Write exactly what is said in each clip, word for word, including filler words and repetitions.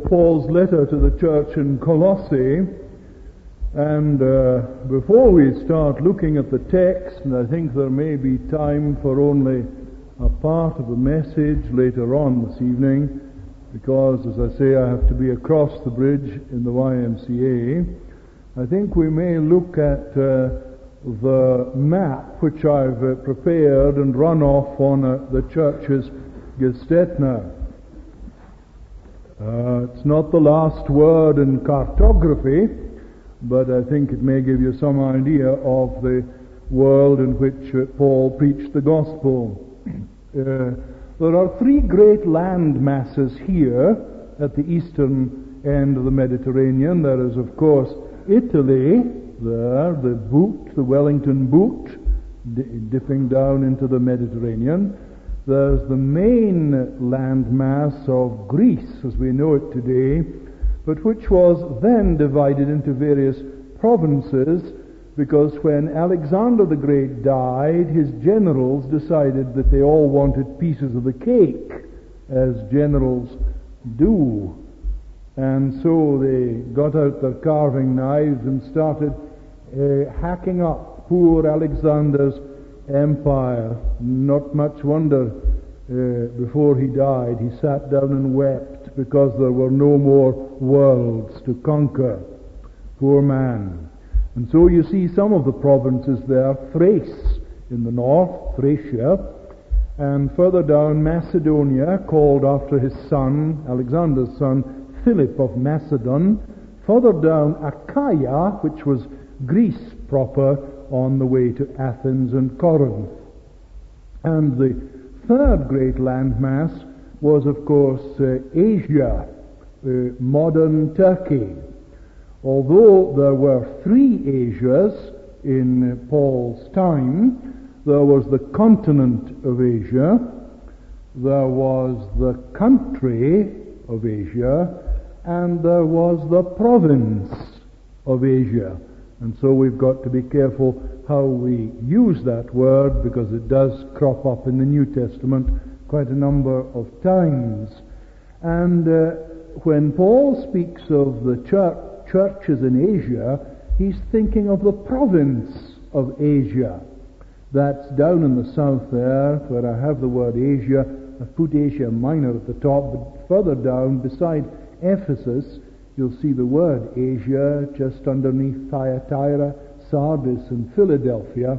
Paul's letter to the church in Colossae, and uh, before we start looking at the text, and I think there may be time for only a part of the message later on this evening, because, as I say, I have to be across the bridge in the Y M C A, I think we may look at uh, the map which I've uh, prepared and run off on uh, the church's Gestetner. Uh, it's not the last word in cartography, but I think it may give you some idea of the world in which uh, Paul preached the gospel. Uh, there are three great land masses here at the eastern end of the Mediterranean. There is, of course, Italy, there, the boot, the Wellington boot, d- dipping down into the Mediterranean. There's the main landmass of Greece, as we know it today, but which was then divided into various provinces, because when Alexander the Great died, his generals decided that they all wanted pieces of the cake, as generals do. And so they got out their carving knives and started uh, hacking up poor Alexander's empire. Not much wonder uh, before he died he sat down and wept because there were no more worlds to conquer. Poor man. And so you see some of the provinces there: Thrace in the north, Thracia, and further down Macedonia, called after his son, Alexander's son, Philip of Macedon. Further down Achaia, which was Greece proper, on the way to Athens and Corinth. And the third great landmass was, of course, uh, Asia, uh, modern Turkey. Although there were three Asias in uh, Paul's time, there was the continent of Asia, there was the country of Asia, and there was the province of Asia. And so we've got to be careful how we use that word, because it does crop up in the New Testament quite a number of times. And uh, when Paul speaks of the church, churches in Asia, he's thinking of the province of Asia. That's down in the south there, where I have the word Asia. I've put Asia Minor at the top, but further down, beside Ephesus, you'll see the word Asia just underneath Thyatira, Sardis, and Philadelphia.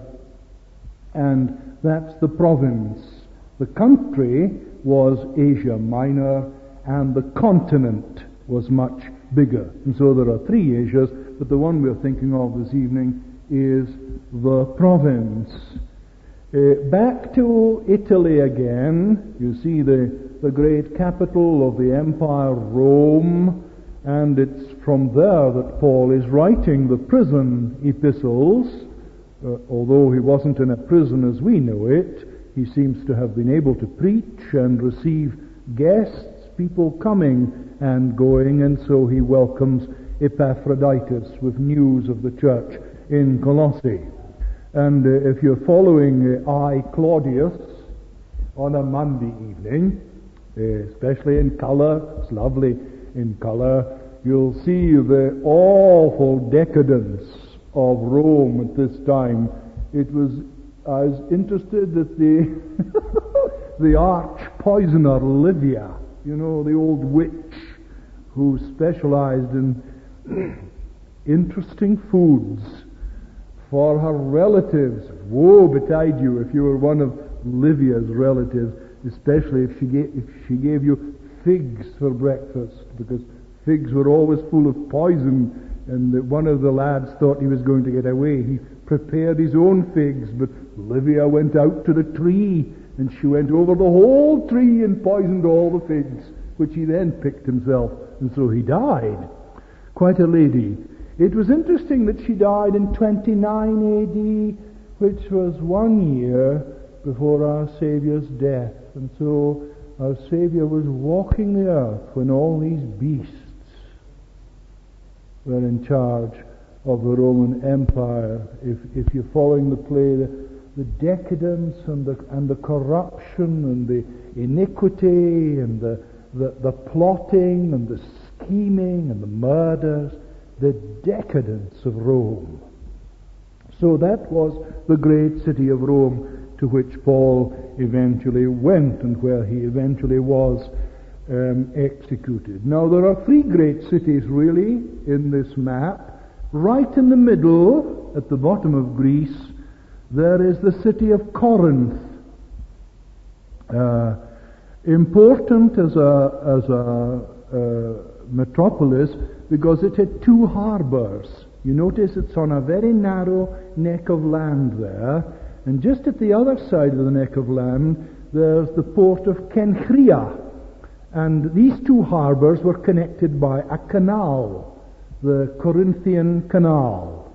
And that's the province. The country was Asia Minor, and the continent was much bigger. And so there are three Asias, but the one we're thinking of this evening is the province. Uh, back to Italy again. You see the, the great capital of the empire, Rome. And it's from there that Paul is writing the prison epistles. Uh, although he wasn't in a prison as we know it, he seems to have been able to preach and receive guests, people coming and going, and so he welcomes Epaphroditus with news of the church in Colossae. And uh, if you're following uh, I, Claudius, on a Monday evening, uh, especially in color, it's lovely in color, you'll see the awful decadence of Rome at this time. It was, I was interested that the the arch poisoner Livia, you know, the old witch who specialized in interesting foods for her relatives. Woe betide you if you were one of Livia's relatives, especially if she gave, if she gave you figs for breakfast, because figs were always full of poison, and one of the lads thought he was going to get away. He prepared his own figs, but Livia went out to the tree, and she went over the whole tree and poisoned all the figs, which he then picked himself, and so he died. Quite a lady. It was interesting that she died in twenty-nine A D, which was one year before our Saviour's death, and so our Saviour was walking the earth when all these beasts were in charge of the Roman Empire. If if you're following the play, the, the decadence and the and the corruption and the iniquity and the the, the plotting and the scheming and the murders, the decadence of Rome. So that was the great city of Rome to which Paul eventually went and where he eventually was um, executed. Now there are three great cities really in this map. Right in the middle, at the bottom of Greece, there is the city of Corinth. Uh, important as a, as a uh, metropolis because it had two harbors. You notice it's on a very narrow neck of land there, and just at the other side of the neck of land there's the port of Kenchria, and these two harbors were connected by a canal, the Corinthian Canal.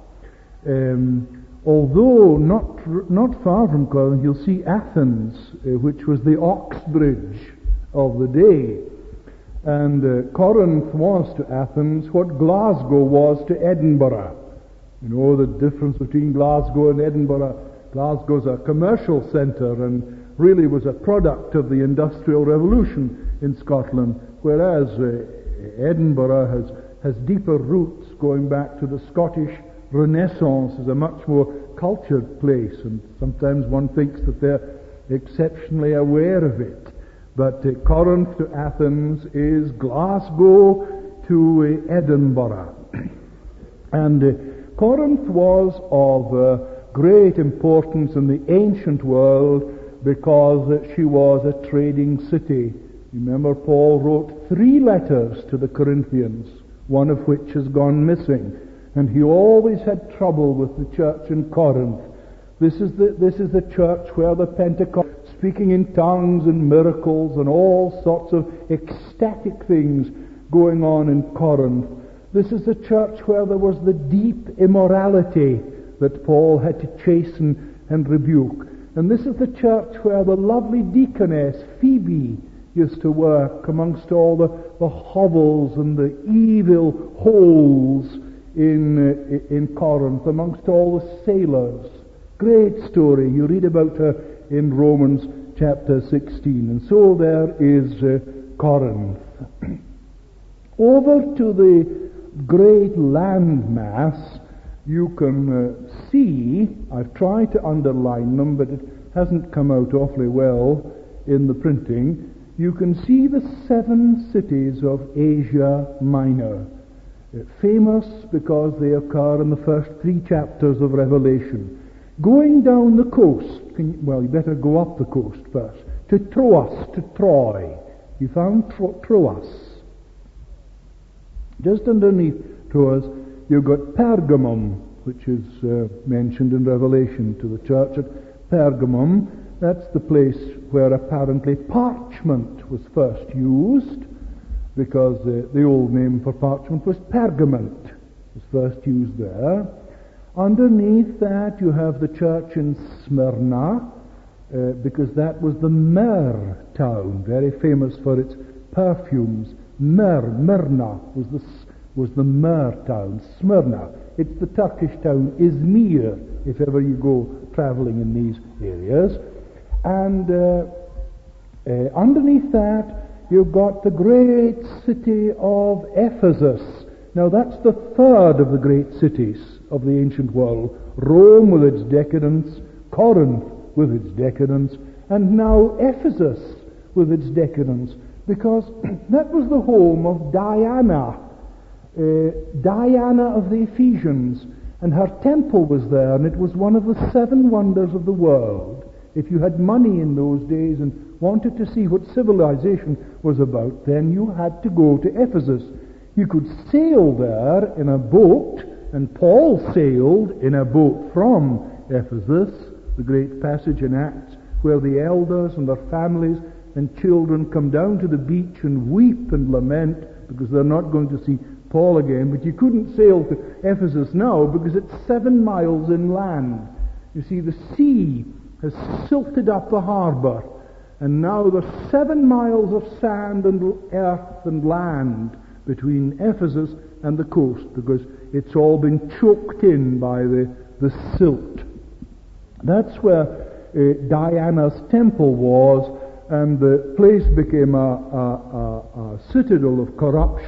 Um, although not not far from Corinth you'll see Athens, uh, which was the Oxbridge of the day. And uh, Corinth was to Athens what Glasgow was to Edinburgh. You know the difference between Glasgow and Edinburgh. Glasgow's a commercial centre and really was a product of the Industrial Revolution in Scotland, whereas uh, Edinburgh has, has deeper roots going back to the Scottish Renaissance as a much more cultured place, and sometimes one thinks that they're exceptionally aware of it. But uh, Corinth to Athens is Glasgow to uh, Edinburgh. and uh, Corinth was of uh, great importance in the ancient world because uh, she was a trading city. Remember, Paul wrote three letters to the Corinthians, one of which has gone missing. And he always had trouble with the church in Corinth. This is the, this is the church where the Pentecost, speaking in tongues and miracles and all sorts of ecstatic things going on in Corinth. This is the church where there was the deep immorality that Paul had to chasten and rebuke. And this is the church where the lovely deaconess Phoebe used to work amongst all the, the hovels and the evil holes in, uh, in Corinth, amongst all the sailors. Great story. You read about her in Romans chapter sixteen. And so there is uh, Corinth. Over to the great land mass, you can uh, see, I've tried to underline them, but it hasn't come out awfully well in the printing. You can see the seven cities of Asia Minor. Uh, famous because they occur in the first three chapters of Revelation. Going down the coast, can you, well, you better go up the coast first, to Troas, to Troy. You found Tro- Troas. Just underneath Troas, you've got Pergamum, which is uh, mentioned in Revelation to the church at Pergamum. That's the place where apparently parchment was first used, because uh, the old name for parchment was pergament. It was first used there. Underneath that you have the church in Smyrna, uh, because that was the myrrh town, very famous for its perfumes. Myrrh, Myrna was the was the myrrh town. Smyrna. It's the Turkish town Izmir, if ever you go travelling in these areas. And uh, uh, underneath that you've got the great city of Ephesus. Now that's the third of the great cities of the ancient world. Rome with its decadence, Corinth with its decadence, and now Ephesus with its decadence, because that was the home of Diana, uh, Diana of the Ephesians, and her temple was there, and it was one of the seven wonders of the world. If you had money in those days and wanted to see what civilization was about, then you had to go to Ephesus. You could sail there in a boat, and Paul sailed in a boat from Ephesus, the great passage in Acts, where the elders and their families and children come down to the beach and weep and lament because they're not going to see Paul again. But you couldn't sail to Ephesus now because it's seven miles inland. You see, the sea has silted up the harbour, and now there's seven miles of sand and earth and land between Ephesus and the coast, because it's all been choked in by the, the silt. That's where uh, Diana's temple was, and the place became a, a, a, a citadel of corruption,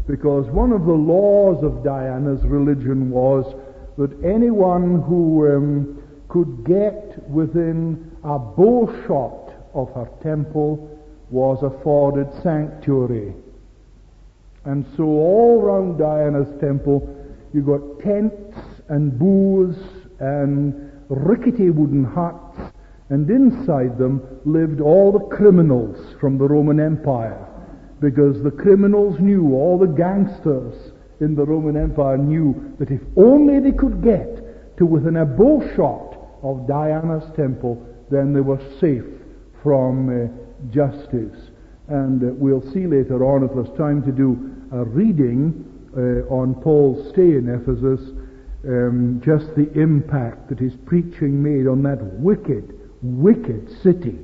because one of the laws of Diana's religion was that anyone who um, could get within a bow shot of her temple was afforded sanctuary. And so all round Diana's temple you got tents and booths and rickety wooden huts, and inside them lived all the criminals from the Roman Empire, because the criminals knew, all the gangsters in the Roman Empire knew that if only they could get to within a bow shot of Diana's temple, then they were safe from uh, justice. And uh, we'll see later on, if there's time to do a reading uh, on Paul's stay in Ephesus, um, just the impact that his preaching made on that wicked, wicked city.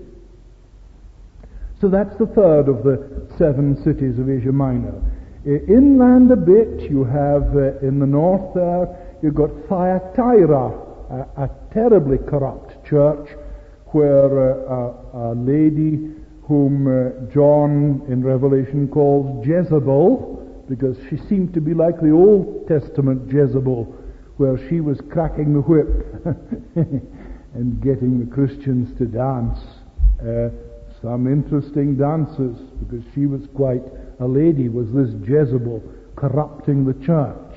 So that's the third of the seven cities of Asia Minor. Uh, inland a bit, you have uh, in the north there, you've got Thyatira, a, a terribly corrupt church, where uh, a, a lady whom uh, John in Revelation calls Jezebel, because she seemed to be like the Old Testament Jezebel, where she was cracking the whip and getting the Christians to dance. Uh, some interesting dances, because she was quite a lady, was this Jezebel corrupting the church.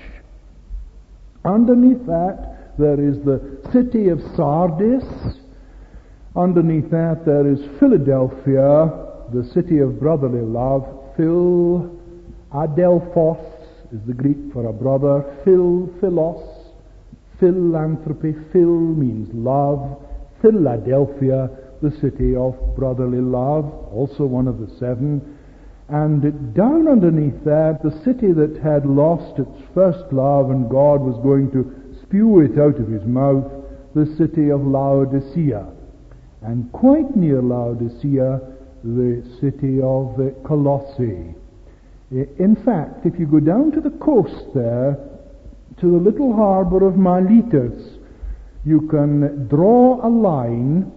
Underneath that, there is the city of Sardis. Underneath that, there is Philadelphia, the city of brotherly love. Phil, Adelphos is the Greek for a brother. Phil, Philos, philanthropy. Phil means love. Philadelphia, the city of brotherly love, also one of the seven. And down underneath that, the city that had lost its first love and God was going to spew it out of his mouth, the city of Laodicea. And quite near Laodicea, the city of uh, Colossae. In fact, if you go down to the coast there, to the little harbour of Miletus, you can draw a line,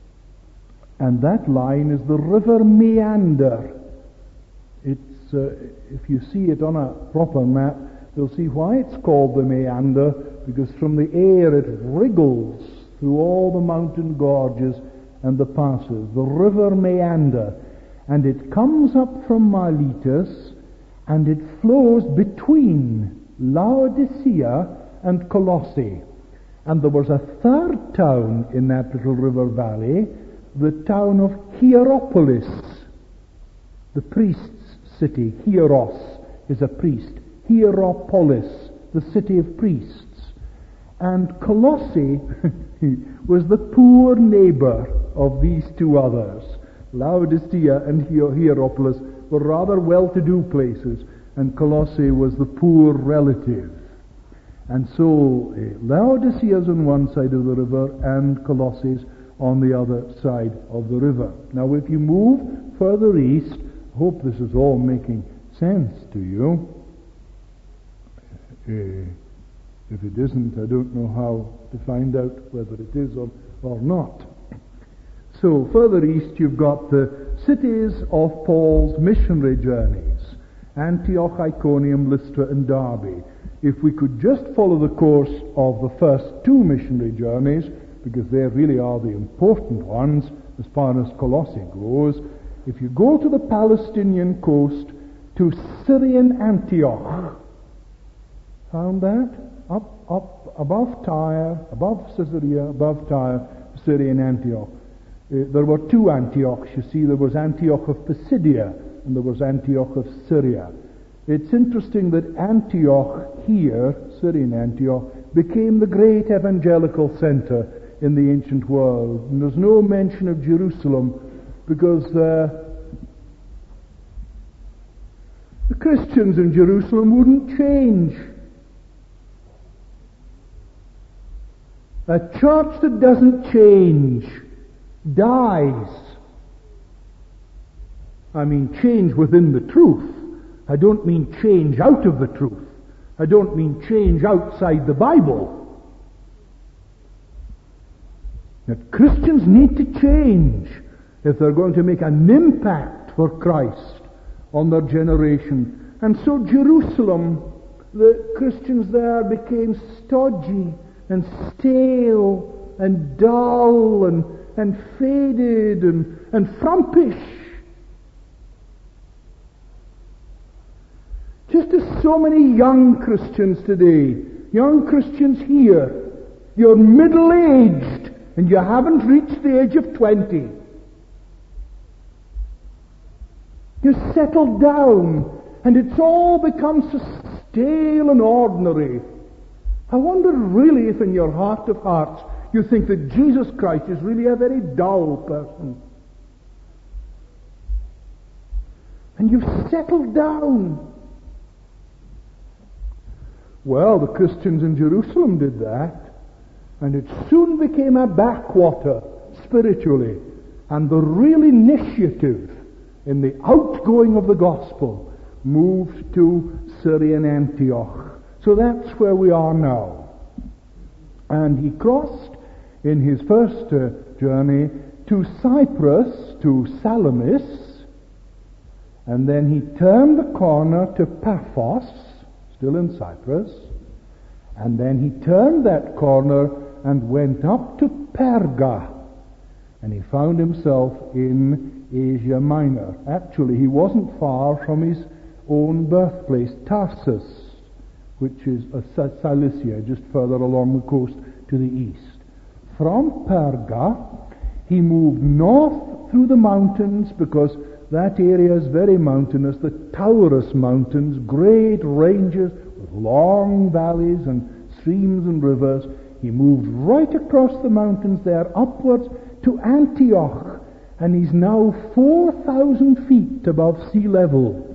and that line is the river Meander. It's, uh, if you see it on a proper map, you'll see why it's called the Meander, because from the air it wriggles through all the mountain gorges and the passes. The river Meander. And it comes up from Miletus, and it flows between Laodicea and Colossae. And there was a third town in that little river valley, the town of Hierapolis, the priest's city. Hieros is a priest. Hierapolis, the city of priests. And Colossae was the poor neighbor of these two others. Laodicea and Hierapolis were rather well-to-do places, and Colossae was the poor relative. And so uh, Laodicea is on one side of the river, and Colossae is on the other side of the river. Now, if you move further east, I hope this is all making sense to you. Uh, if it isn't, I don't know how to find out whether it is or, or not. So, further east, you've got the cities of Paul's missionary journeys: Antioch, Iconium, Lystra, and Derbe. If we could just follow the course of the first two missionary journeys, because they really are the important ones as far as Colossae goes, if you go to the Palestinian coast to Syrian Antioch, found that? Up, up, above Tyre, above Caesarea, above Tyre, Syrian Antioch. Uh, there were two Antiochs, you see. There was Antioch of Pisidia, and there was Antioch of Syria. It's interesting that Antioch here, Syrian Antioch, became the great evangelical center in the ancient world. And there's no mention of Jerusalem, because uh, the Christians in Jerusalem wouldn't change. A church that doesn't change dies. I mean change within the truth. I don't mean change out of the truth. I don't mean change outside the Bible. That Christians need to change if they're going to make an impact for Christ on their generation. And so Jerusalem, the Christians there became stodgy and stale and dull and, and faded and, and frumpish. Just as so many young Christians today, young Christians here, you're middle-aged and you haven't reached the age of twenty. You settle down and it's all become so stale and ordinary. I wonder really if in your heart of hearts you think that Jesus Christ is really a very dull person. And you've settled down. Well, the Christians in Jerusalem did that, and it soon became a backwater spiritually, and the real initiative in the outgoing of the gospel moved to Syrian Antioch. So that's where we are now. And he crossed in his first uh, journey to Cyprus, to Salamis, and then he turned the corner to Paphos, still in Cyprus, and then he turned that corner and went up to Perga, and he found himself in Asia Minor. Actually, he wasn't far from his own birthplace, Tarsus, which is a Cilicia, just further along the coast to the east. From Perga, he moved north through the mountains, because that area is very mountainous, the Taurus Mountains, great ranges with long valleys and streams and rivers. He moved right across the mountains there, upwards to Antioch, and he's now four thousand feet above sea level.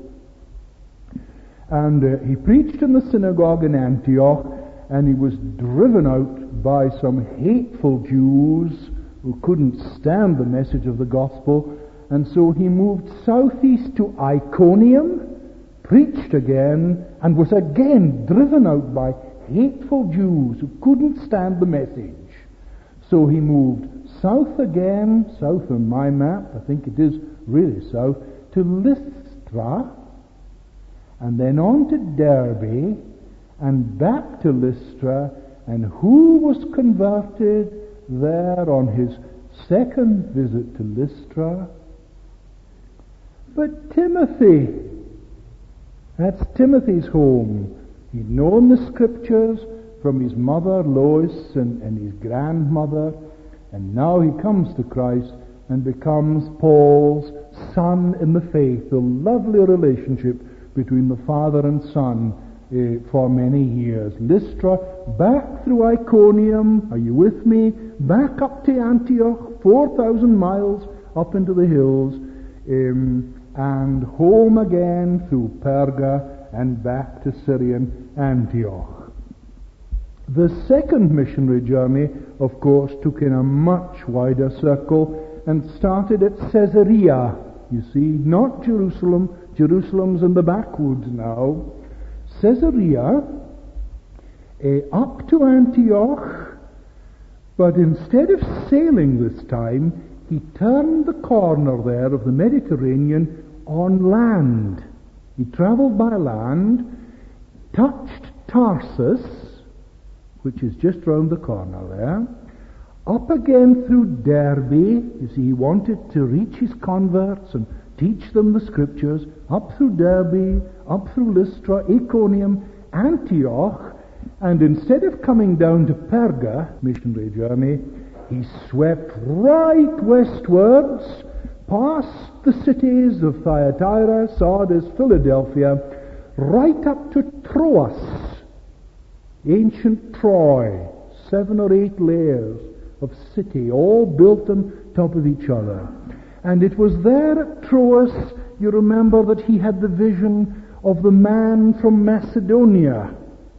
And uh, he preached in the synagogue in Antioch, and he was driven out by some hateful Jews who couldn't stand the message of the gospel. And so he moved southeast to Iconium, preached again, and was again driven out by hateful Jews who couldn't stand the message. So he moved south again, south on my map, I think it is really south, to Lystra, and then on to Derbe, and back to Lystra. And who was converted there on his second visit to Lystra? But Timothy. That's Timothy's home. He'd known the scriptures from his mother Lois and, and his grandmother, and now he comes to Christ and becomes Paul's son in the faith. The lovely relationship between the father and son uh, for many years. Lystra, back through Iconium, are you with me? Back up to Antioch, four thousand miles up into the hills, um, and home again through Perga and back to Syrian Antioch. The second missionary journey, of course, took in a much wider circle and started at Caesarea. You see, not Jerusalem. Jerusalem's in the backwoods now. Caesarea, uh, up to Antioch, but instead of sailing this time, he turned the corner there of the Mediterranean on land. He travelled by land, touched Tarsus, which is just round the corner there, up again through Derbe. You see, he wanted to reach his converts and teach them the scriptures, up through Derbe, up through Lystra, Iconium, Antioch, and instead of coming down to Perga, missionary journey, he swept right westwards, past the cities of Thyatira, Sardis, Philadelphia, right up to Troas, ancient Troy, seven or eight layers of city, all built on top of each other. And it was there at Troas, you remember, that he had the vision of the man from Macedonia.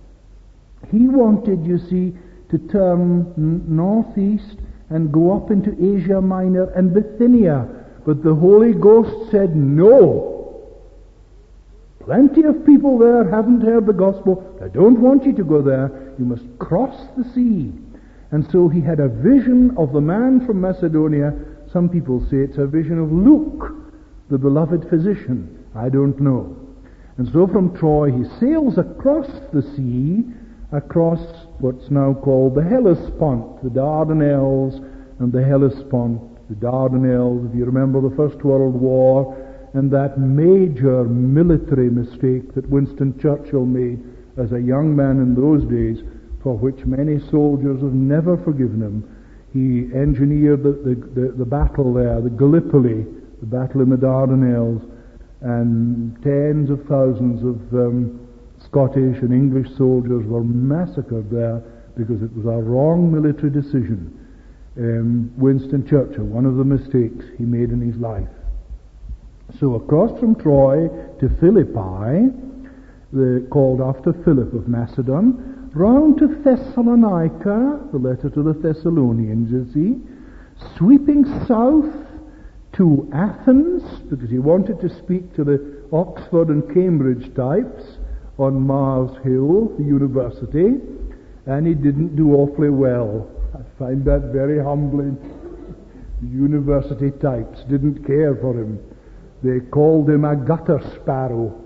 He wanted, you see, to turn n- northeast and go up into Asia Minor and Bithynia. But the Holy Ghost said, no. Plenty of people there haven't heard the gospel. I don't want you to go there. You must cross the sea. And so he had a vision of the man from Macedonia. Some people say it's a vision of Luke, the beloved physician. I don't know. And so from Troy he sails across the sea, across what's now called the Hellespont, the Dardanelles and the Hellespont. The Dardanelles, if you remember the First World War, and that major military mistake that Winston Churchill made as a young man in those days, for which many soldiers have never forgiven him. He engineered the, the, the, the battle there, the Gallipoli, the battle in the Dardanelles, and tens of thousands of um, Scottish and English soldiers were massacred there because it was a wrong military decision. Um, Winston Churchill, one of the mistakes he made in his life. So across from Troy to Philippi, the, called after Philip of Macedon, round to Thessalonica, the letter to the Thessalonians, you see, sweeping south to Athens, because he wanted to speak to the Oxford and Cambridge types on Mars Hill, the university, and he didn't do awfully well. I find that very humbling. The university types didn't care for him. They called him a gutter sparrow.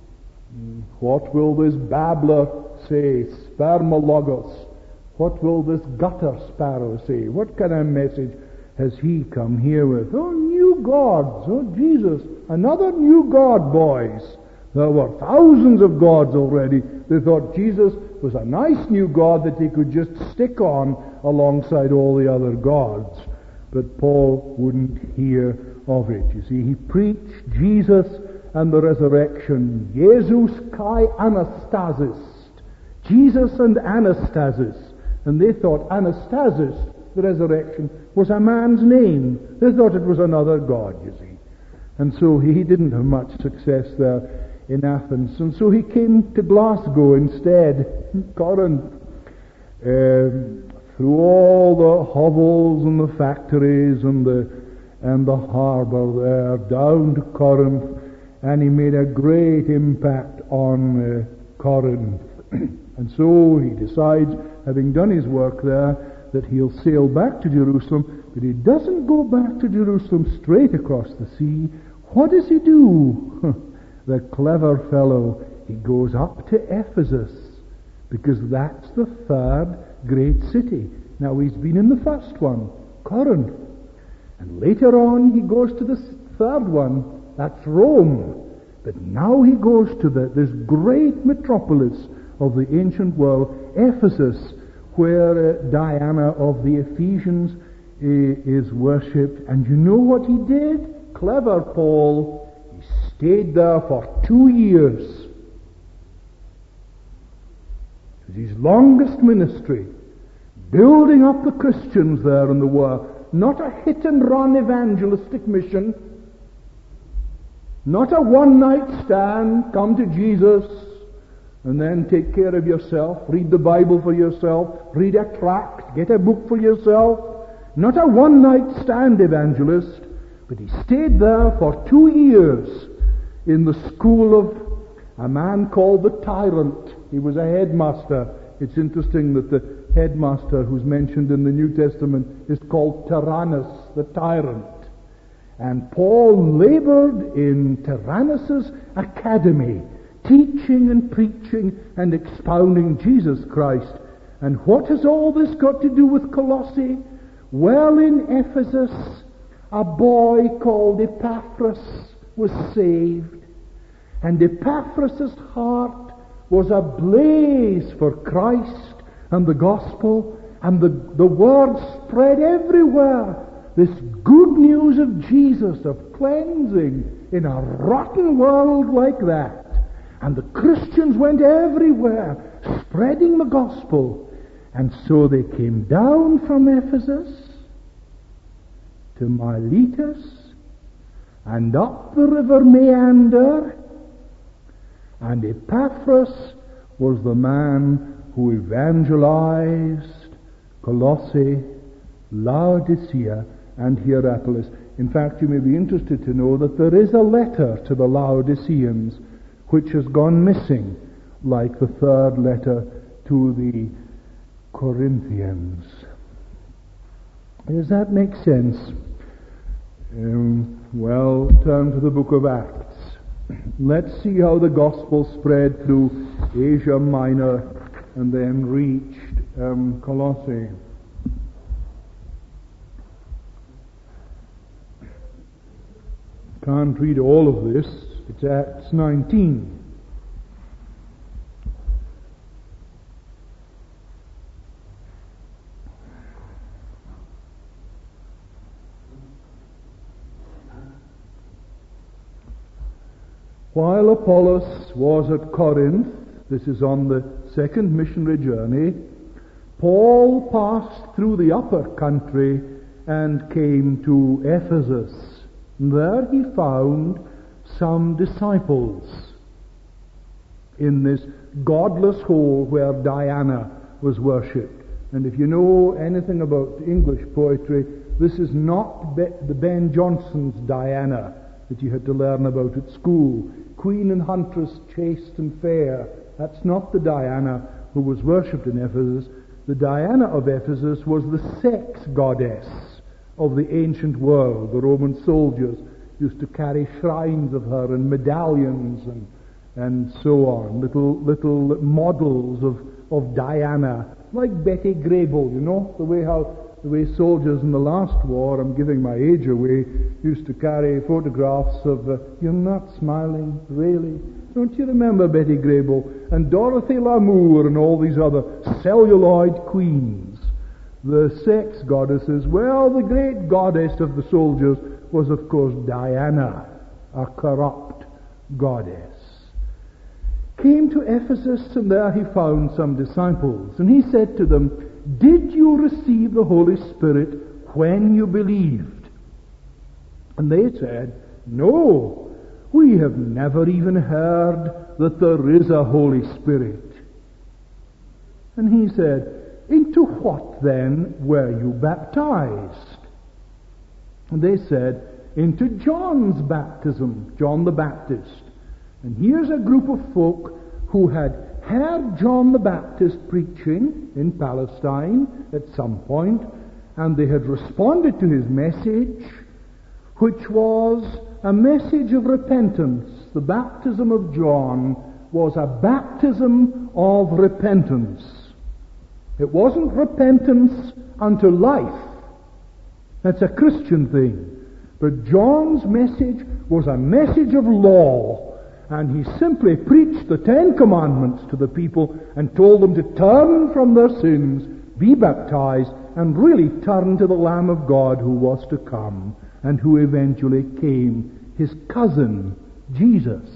What will this babbler say? Spermologos. What will this gutter sparrow say? What kind of message has he come here with? Oh, new gods. Oh, Jesus. Another new god, boys. There were thousands of gods already. They thought Jesus was a nice new god that they could just stick on alongside all the other gods. But Paul wouldn't hear of it. You see, he preached Jesus and the resurrection. Jesus kai anastasis. Jesus and anastasis. And they thought anastasis, the resurrection, was a man's name. They thought it was another god, you see. And so he didn't have much success there in Athens. And so he came to Glasgow instead, Corinth. Um, through all the hovels and the factories and the and the harbour there, down to Corinth, and he made a great impact on uh, Corinth. And so he decides, having done his work there, that he'll sail back to Jerusalem, but he doesn't go back to Jerusalem straight across the sea. What does he do? The clever fellow, he goes up to Ephesus, because that's the third great city. Now he's been in the first one, Corinth. And later on he goes to the third one, that's Rome. But now he goes to the, this great metropolis of the ancient world, Ephesus, where uh, Diana of the Ephesians uh, is worshipped. And you know what he did? Clever Paul. He stayed there for two years. It was his longest ministry, building up the Christians there in the world. Not a hit-and-run evangelistic mission. Not a one-night stand, come to Jesus, and then take care of yourself, read the Bible for yourself, read a tract, get a book for yourself. Not a one-night stand evangelist, but he stayed there for two years in the school of a man called the Tyrant. He was a headmaster. It's interesting that the headmaster who's mentioned in the New Testament is called Tyrannus, the tyrant. And Paul labored in Tyrannus's academy, teaching and preaching and expounding Jesus Christ. And what has all this got to do with Colossae? Well, in Ephesus, a boy called Epaphras was saved. And Epaphras' heart was ablaze for Christ and the gospel, and the, the word spread everywhere. This good news of Jesus, of cleansing in a rotten world like that. And the Christians went everywhere, spreading the gospel. And so they came down from Ephesus to Miletus, and up the river Meander, and Epaphras was the man who evangelized Colossae, Laodicea, and Hierapolis. In fact, you may be interested to know that there is a letter to the Laodiceans which has gone missing, like the third letter to the Corinthians. Does that make sense? Um, well, turn to the book of Acts. Let's see how the gospel spread through Asia Minor and then reached um, Colossae. Can't read all of this. It's Acts nineteen. While Apollos was at Corinth, this is on the second missionary journey, Paul passed through the upper country and came to Ephesus. There he found some disciples in this godless hole where Diana was worshipped. And if you know anything about English poetry, this is not Be- the Ben Jonson's Diana that you had to learn about at school. Queen and huntress, chaste and fair. That's not the Diana who was worshipped in Ephesus. The Diana of Ephesus was the sex goddess of the ancient world. The Roman soldiers used to carry shrines of her and medallions and and so on, little little models of, of Diana, like Betty Grable, you know, the way how the way soldiers in the last war, I'm giving my age away, used to carry photographs of, uh, you're not smiling, really? Don't you remember Betty Grable and Dorothy Lamour and all these other celluloid queens? The sex goddesses. Well, the great goddess of the soldiers was, of course, Diana, a corrupt goddess. Came to Ephesus, and there he found some disciples. And he said to them, "Did you receive the Holy Spirit when you believed?" And they said, "No, we have never even heard that there is a Holy Spirit." And he said, "Into what then were you baptized?" And they said, "Into John's baptism, John the Baptist." And here's a group of folk who had heard John the Baptist preaching in Palestine at some point, and they had responded to his message, which was a message of repentance. The baptism of John was a baptism of repentance. It wasn't repentance unto life. That's a Christian thing. But John's message was a message of law. And he simply preached the Ten Commandments to the people and told them to turn from their sins, be baptized, and really turn to the Lamb of God who was to come and who eventually came, his cousin, Jesus.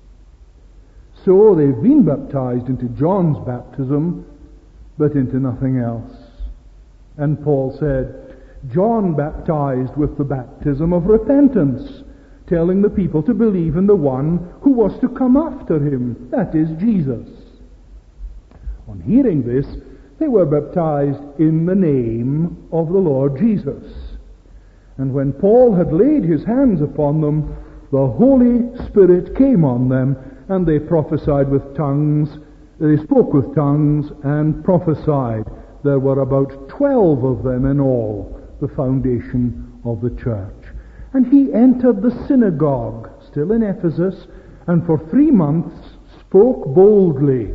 So they've been baptized into John's baptism, but into nothing else. And Paul said, John baptized with the baptism of repentance, telling the people to believe in the one who was to come after him, that is Jesus. On hearing this, they were baptized in the name of the Lord Jesus. And when Paul had laid his hands upon them, the Holy Spirit came on them, and they prophesied with tongues, they spoke with tongues and prophesied. There were about twelve of them in all, the foundation of the church. And he entered the synagogue, still in Ephesus, and for three months spoke boldly,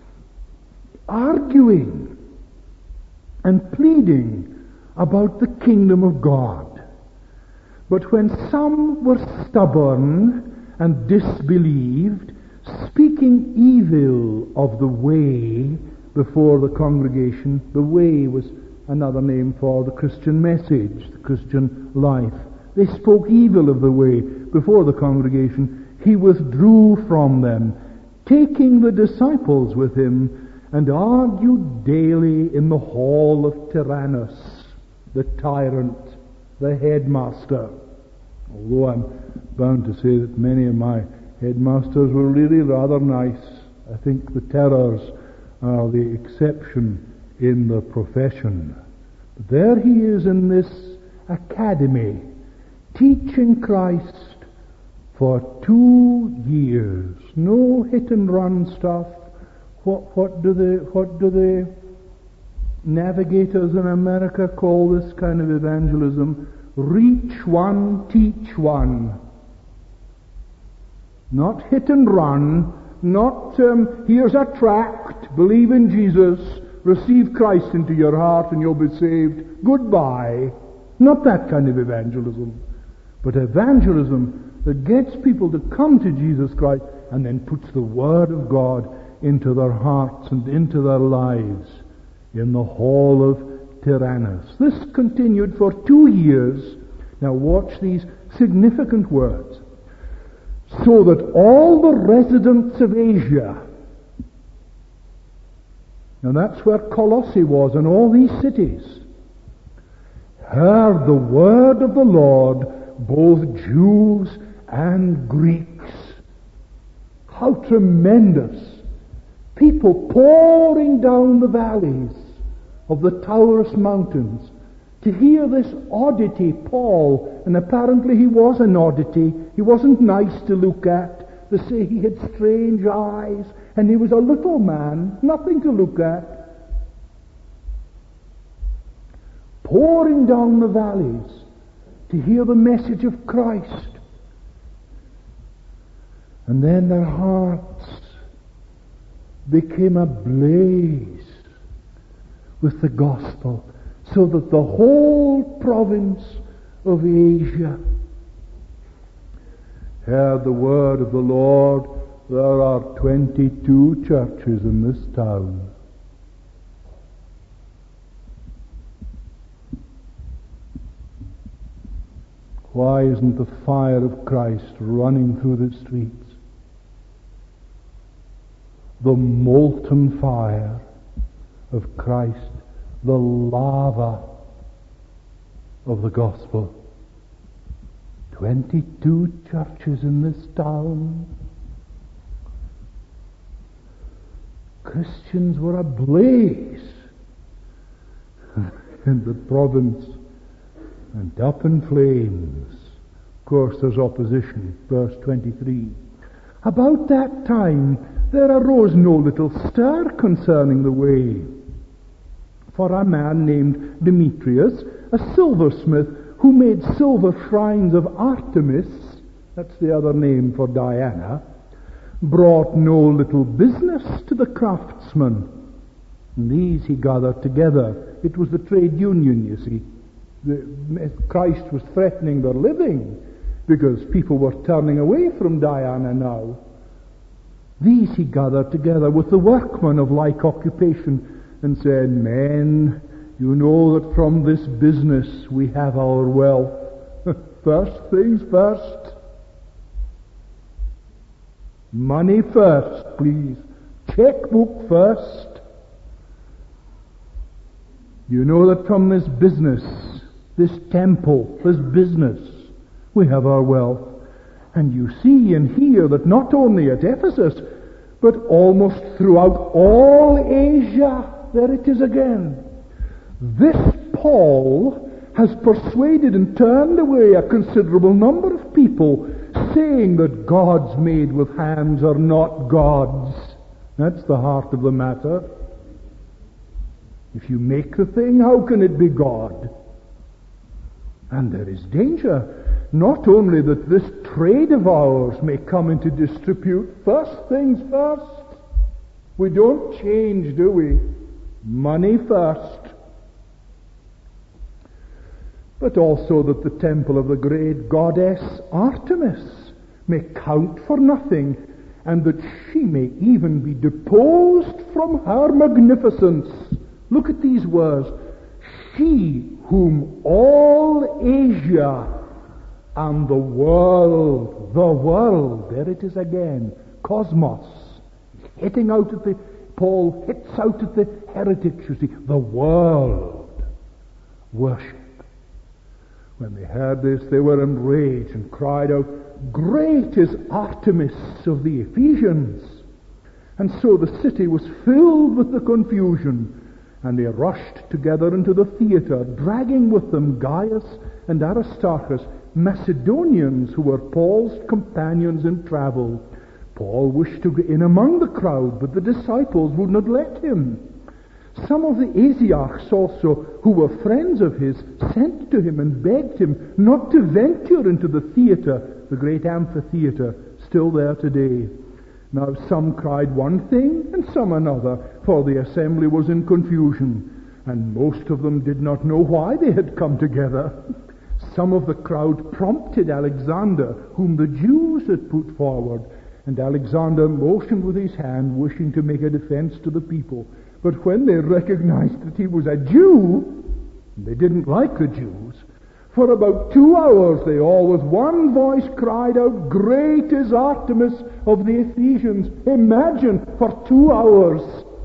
arguing and pleading about the kingdom of God. But when some were stubborn and disbelieved, speaking evil of the way before the congregation, the way was another name for the Christian message, the Christian life. They spoke evil of the way before the congregation. He withdrew from them, taking the disciples with him, and argued daily in the hall of Tyrannus, the tyrant, the headmaster. Although I'm bound to say that many of my headmasters were really rather nice. I think the terrors are the exception in the profession. But there he is in this academy, teaching Christ for two years. No hit and run stuff. What what do the what do the navigators in America call this kind of evangelism? Reach one, teach one. Not hit and run, not um, here's a tract, believe in Jesus, receive Christ into your heart and you'll be saved, goodbye. Not that kind of evangelism, but evangelism that gets people to come to Jesus Christ and then puts the Word of God into their hearts and into their lives in the hall of Tyrannus. This continued for two years. Now watch these significant words. So that all the residents of Asia, and that's where Colossae was and all these cities, heard the word of the Lord, both Jews and Greeks. How tremendous! People pouring down the valleys of the Taurus mountains to hear this oddity, Paul, and apparently he was an oddity. He wasn't nice to look at. They say he had strange eyes, and he was a little man, nothing to look at. Pouring down the valleys to hear the message of Christ. And then their hearts became ablaze with the gospel, so that the whole province of Asia heard the word of the Lord. There are twenty-two churches in this town. Why isn't the fire of Christ running through the streets? The molten fire of Christ, the lava of the gospel. Twenty-two churches in this town. Christians were ablaze in the province and up in flames. Of course, there's opposition. Verse twenty-three. About that time there arose no little stir concerning the way. For a man named Demetrius, a silversmith, who made silver shrines of Artemis, that's the other name for Diana, brought no little business to the craftsmen. And these he gathered together. It was the trade union, you see. The, Christ was threatening their living because people were turning away from Diana now. These he gathered together with the workmen of like occupation and said, Men, you know that from this business we have our wealth. First things first. Money first, please. Checkbook first. You know that from this business, this temple, this business, we have our wealth. And you see and hear that not only at Ephesus, but almost throughout all Asia, there it is again. This Paul has persuaded and turned away a considerable number of people, saying that gods made with hands are not gods. That's the heart of the matter. If you make the thing, how can it be God? And there is danger. Not only that this trade of ours may come into disrepute. First things first. We don't change, do we? Money first. But also that the temple of the great goddess Artemis may count for nothing, and that she may even be deposed from her magnificence. Look at these words. She whom all Asia and the world, the world, there it is again, cosmos, hitting out at the, Paul hits out at the heretics, you see, the world worship. When they heard this, they were enraged and cried out, Great is Artemis of the Ephesians! And so the city was filled with the confusion, and they rushed together into the theater, dragging with them Gaius and Aristarchus, Macedonians who were Paul's companions in travel. Paul wished to go in among the crowd, but the disciples would not let him. Some of the Asiarchs also, who were friends of his, sent to him and begged him not to venture into the theater, the great amphitheater, still there today. Now some cried one thing and some another, for the assembly was in confusion, and most of them did not know why they had come together. Some of the crowd prompted Alexander, whom the Jews had put forward, and Alexander motioned with his hand, wishing to make a defense to the people. But when they recognized that he was a Jew, they didn't like the Jews. For about two hours they all with one voice cried out, "Great is Artemis of the Ephesians." Imagine, for two hours.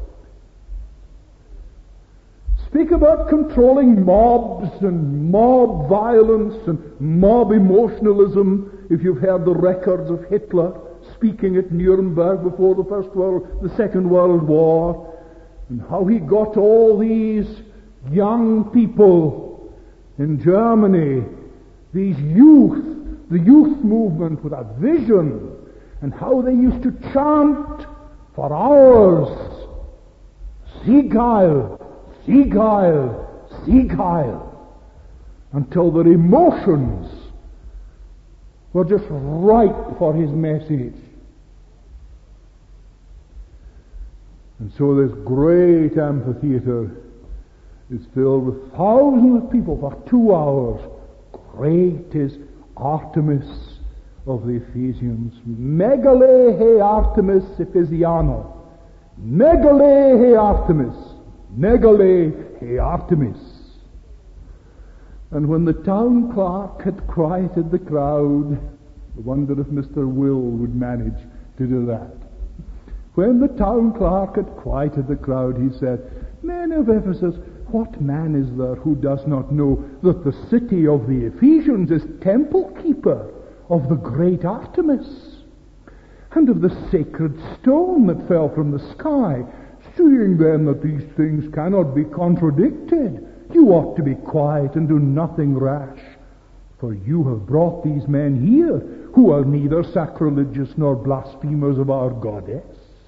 Speak about controlling mobs and mob violence and mob emotionalism. If you've heard the records of Hitler speaking at Nuremberg before the First World, the Second World War, and how he got all these young people in Germany, these youth, the youth movement with a vision, and how they used to chant for hours, Sieg Heil, Sieg Heil, Sieg Heil, until their emotions were just ripe for his message. And so this great amphitheater is filled with thousands of people for two hours. Great is Artemis of the Ephesians. Megale he Artemis Ephesiano. Megale he Artemis. Megale he Artemis. And when the town clerk had quieted the crowd, I wonder if Mister Will would manage to do that. When the town clerk had quieted the crowd, he said, "Men of Ephesus, what man is there who does not know that the city of the Ephesians is temple keeper of the great Artemis, and of the sacred stone that fell from the sky? Seeing then that these things cannot be contradicted, you ought to be quiet and do nothing rash. For you have brought these men here, who are neither sacrilegious nor blasphemers of our goddess.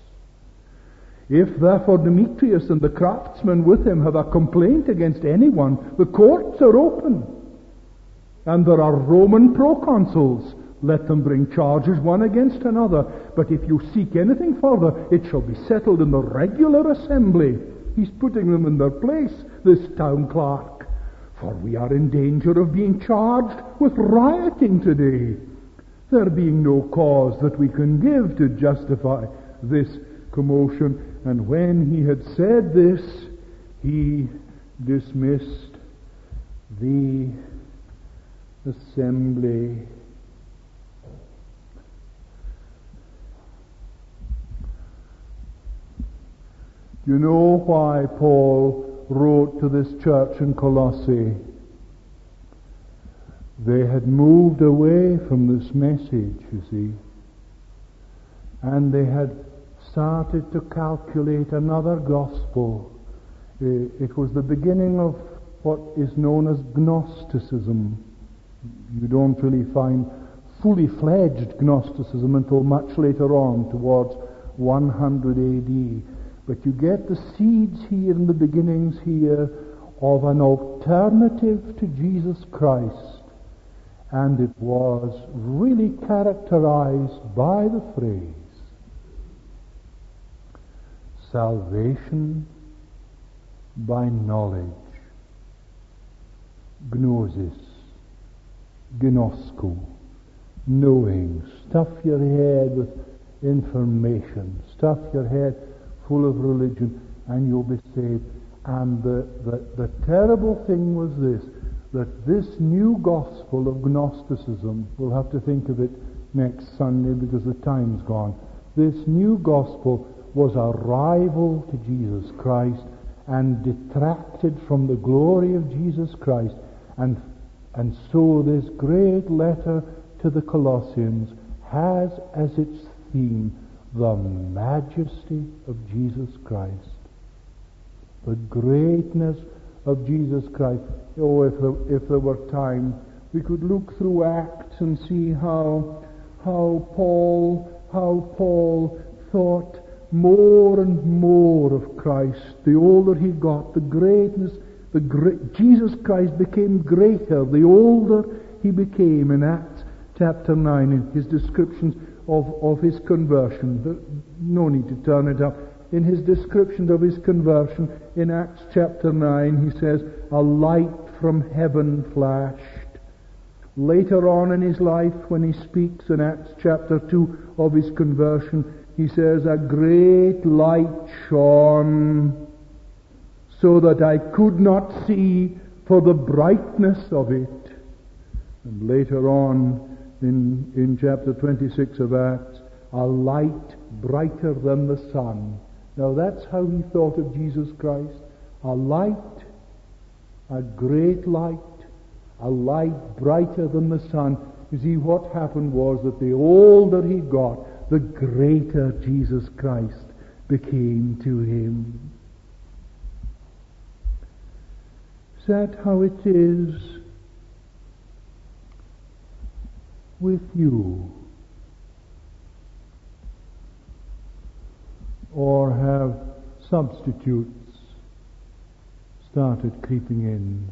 If therefore Demetrius and the craftsmen with him have a complaint against anyone, the courts are open, and there are Roman proconsuls. Let them bring charges one against another. But if you seek anything further, it shall be settled in the regular assembly." He's putting them in their place, this town clerk. "For we are in danger of being charged with rioting today, there being no cause that we can give to justify this commotion." And when he had said this, he dismissed the assembly. You know why Paul wrote to this church in Colossae? They had moved away from this message, you see, and they had started to calculate another gospel. It was the beginning of what is known as Gnosticism. You don't really find fully fledged Gnosticism until much later on, towards one hundred A D. But you get the seeds here and the beginnings here of an alternative to Jesus Christ. And it was really characterized by the phrase, salvation by knowledge, gnosis, gnosko, knowing. Stuff your head with information, stuff your head full of religion, and you'll be saved. And the, the, the terrible thing was this, that this new gospel of Gnosticism, we'll have to think of it next Sunday because the time's gone, this new gospel was a rival to Jesus Christ and detracted from the glory of Jesus Christ. And, and so this great letter to the Colossians has as its theme the majesty of Jesus Christ, the greatness of Jesus Christ. Oh, if there, if there were time, we could look through Acts and see how how Paul how Paul thought more and more of Christ. The older he got, the greatness, the great Jesus Christ became greater the older he became. In Acts chapter nine, in his descriptions of, of his conversion. No need to turn it up. In his description of his conversion, in Acts chapter nine, he says, a light from heaven flashed. Later on in his life, when he speaks in Acts chapter two of his conversion, he says, a great light shone, so that I could not see for the brightness of it. And later on, in, in chapter twenty-six of Acts, a light brighter than the sun. Now that's how he thought of Jesus Christ. A light, a great light, a light brighter than the sun. You see, what happened was that the older he got, the greater Jesus Christ became to him. Is that how it is with you? Or have substitutes started creeping in?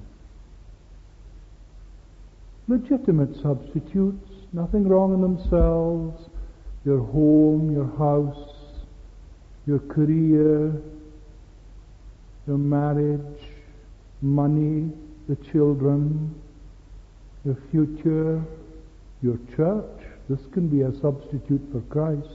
Legitimate substitutes, nothing wrong in themselves. Your home, your house, your career, your marriage, money, the children, your future, your church. This can be a substitute for Christ.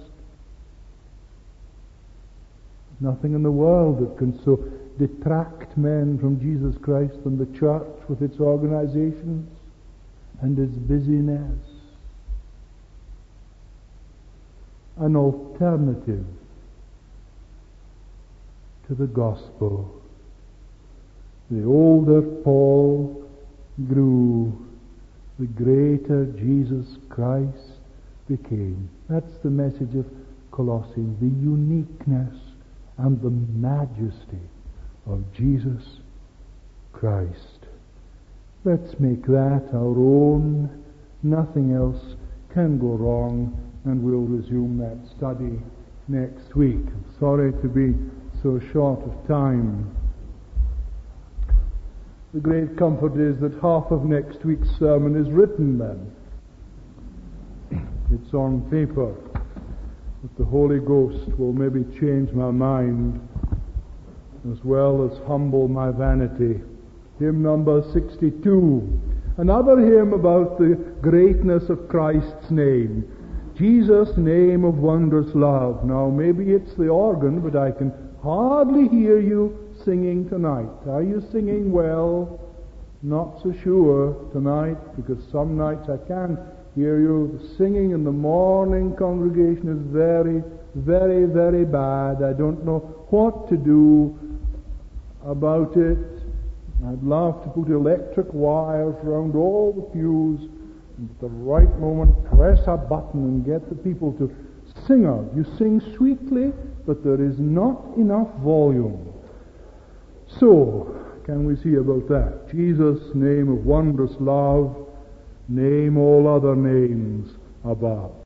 Nothing in the world that can so detract men from Jesus Christ than the church with its organizations and its busyness. An alternative to the gospel. The older Paul grew, the greater Jesus Christ became. That's the message of Colossians, the uniqueness and the majesty of Jesus Christ. Let's make that our own. Nothing else can go wrong, and we'll resume that study next week. I'm sorry to be so short of time. The great comfort is that half of next week's sermon is written then. It's on paper. That the Holy Ghost will maybe change my mind as well as humble my vanity. Hymn number sixty-two. Another hymn about the greatness of Christ's name. Jesus, name of wondrous love. Now maybe it's the organ, but I can hardly hear you singing tonight. Are you singing well? Not so sure tonight, because some nights I can hear you. The singing in the morning congregation is very, very, very bad. I don't know what to do about it. I'd love to put electric wires around all the pews, and at the right moment press a button and get the people to sing out. You sing sweetly, but there is not enough volume. So, can we see about that? Jesus, name of wondrous love, name all other names above.